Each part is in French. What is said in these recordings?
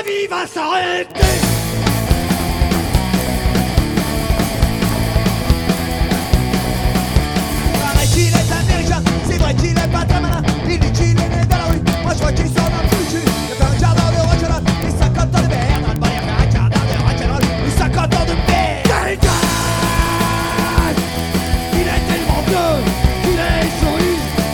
vie va s'arrêter. Pareil qu'il est américain, c'est vrai qu'il est pas très malin. Il dit qu'il est né dans la rue, moi je vois qu'il sort d'un trou du cul. Il a fait un jardin de rock'n'roll, et 50 ans de merde. On va y faire un jardin de rock'n'roll, et 50 ans de merde. Dégage! Il est tellement vieux qu'il est joli.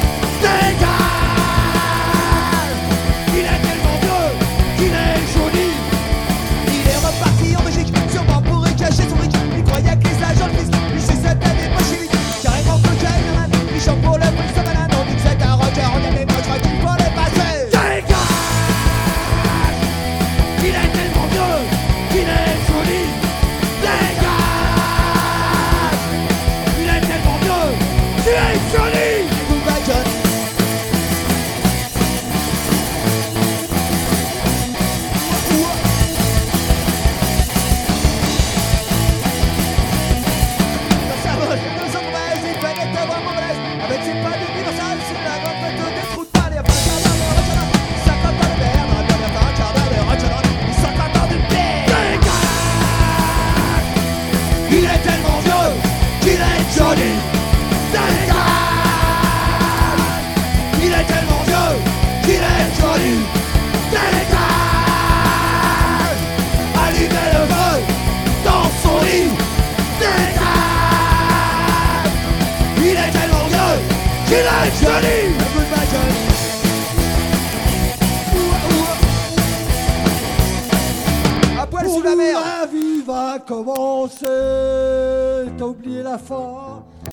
Dégage! Il est tellement vieux qu'il est joli. Il est reparti en Belgique, sûrement pour y cacher son brick. Il croyait que les agents le fisc, lui suçaient des bolcheviks. Carrément cocaïne, il chante pour le prix de sa banane. On dit que c'est un rocker, on y a des notes, je crois qu'il faut les passer. Dégage! Il est tellement vieux qu'il est joli. Dégage! Il est tellement vieux qu'il est joli. Goodbye John. Ça vole, nous sommes mauvaises, il fallait être vraiment mauvaise. Avec ses pas d'universal, c'est la grande fête des trous de balle. Et après un jardin de rock'n'roll, 50 ans de merde. On va bien faire un jardin de rock'n'roll, 50 ans de merde. Dégage! Il est tellement vieux qu'il est joli. Dégage! Il est tellement vieux qu'il est joli. Dégage! Allumez le feu dans son lit. Dégage! Il est tellement vieux qu'il est joli. Goodbye John. À poil sous la mer. La vie va commencer. T'as oublié la fin.